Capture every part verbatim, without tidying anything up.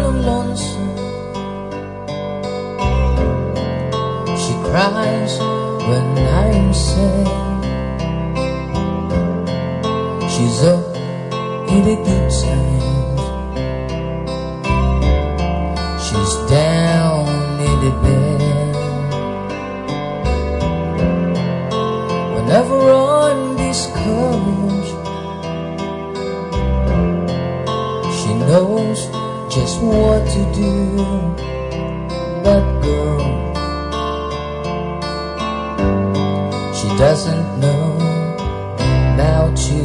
lonesome. She cries when I'm sad. She's up in the good times. She's down in the bed. Whenever I'm discouraged, she knows just what to do. That girl, she doesn't know about you.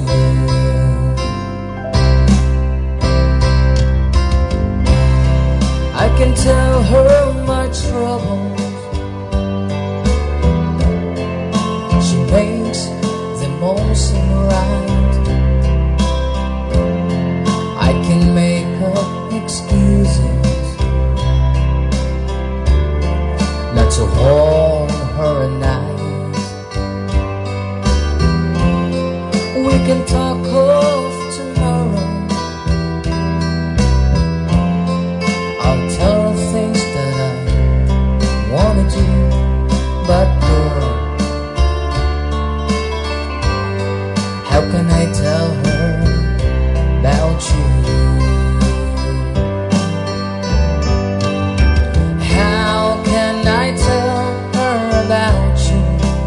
I can tell her my troubles. She makes them all seem right. I can make up excuses not to hold her at night. We can talk of tomorrow. I'll tell her things that I wanna do. But girl, how can I tell her about you? How can I tell her about you?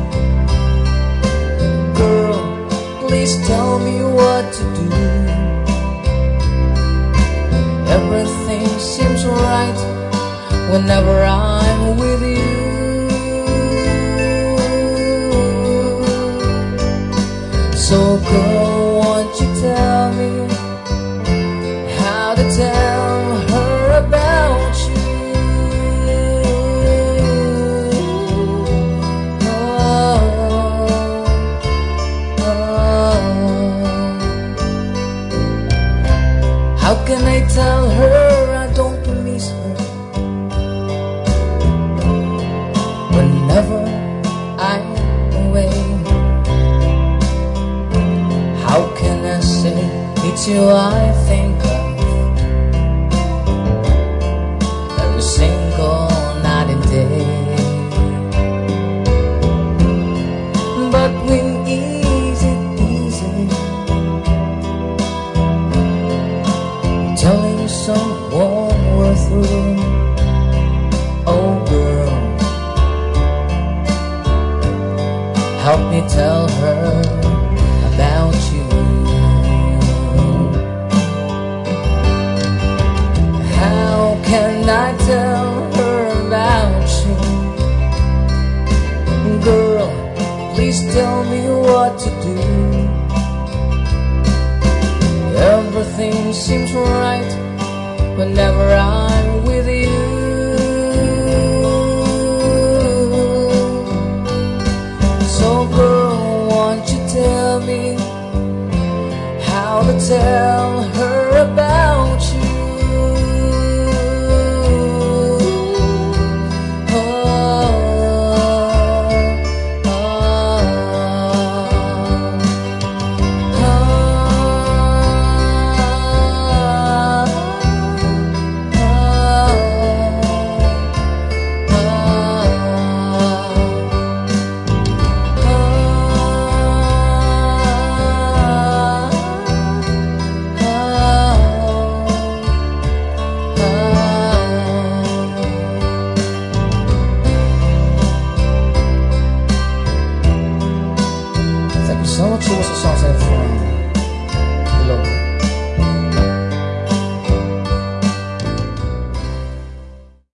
Girl, please tell me what to do. Everything seems right whenever I'm with you. So girl, won't you tell me how to tell her about you? Oh, oh. How can I tell her I don't miss her whenever I'm away? How can I say it's you I think of every single night and day? But when is it easy telling someone we're through? Oh girl, help me tell her about you. How can I tell her about you? Girl, please tell me what to do. Everything seems right whenever I'm with you. So girl, won't you tell me how to tell her about you? Oh, oh, oh, Thank you so much. What's the song from?